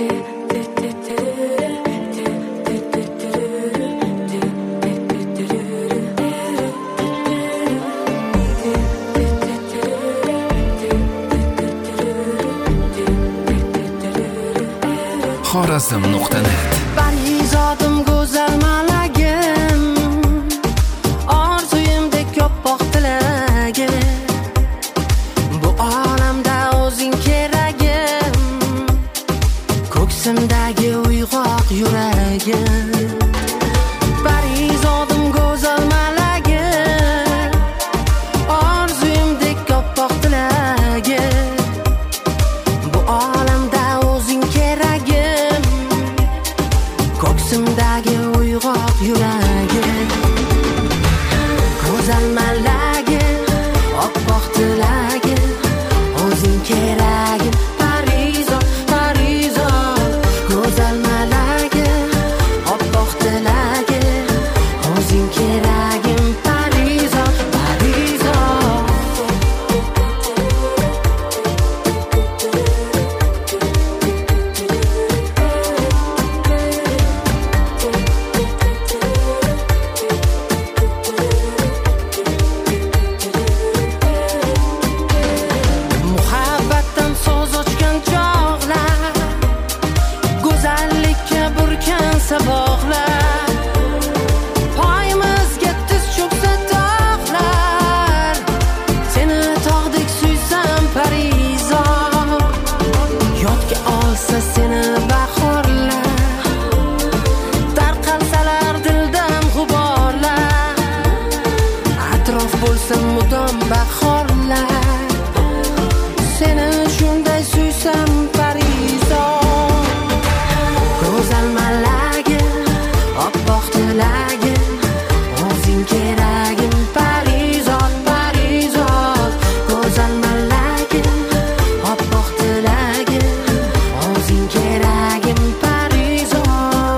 xorazm.net Parizodim go'zal malagim, orzuyimdek ko'proq tilagim, bu olamda o'zing keragim, ko'ksimdagi uyg'oq yuragim. Parizodim go'zal malagim, orzuyimdek ko'proq tilagim, bu olamda o'zing keragim, ko'ksimdagi uyg'oq yuragim. Go'zal malagim, oppoq tilagim, o'zing keragim. Parizod, Parizod, go'zal malagim, oppoq tilagim, o'zing keragim. Parizod, Parizod. Muhabbatdan so'z ochgan chog'lar, go'zallikka burkan saboqlar, poyimizga tiz cho'ksa tog'lar, seni tog'dek suysam Parizod, yodga olsa seni bahorlar, tarqalsalar dildan g'uborlar, atrof bo'lsa mudom bahorlar, seni shunday suysam Parizod. Go'zal malagim, oppoq tilagim, o'zing keragim. Parizod, Parizod, go'zal malagim, oppoq tilagim, o'zing keragim. Parizod.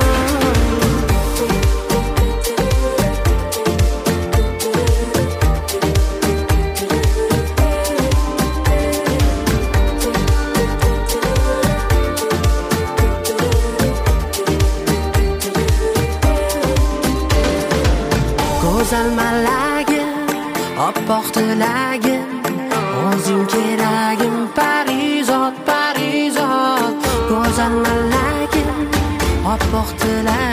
Go'zal malagim, oppoq tilagim, o'zing keragim. Parizod, Parizod, go'zal malagim, oppoq tilagim.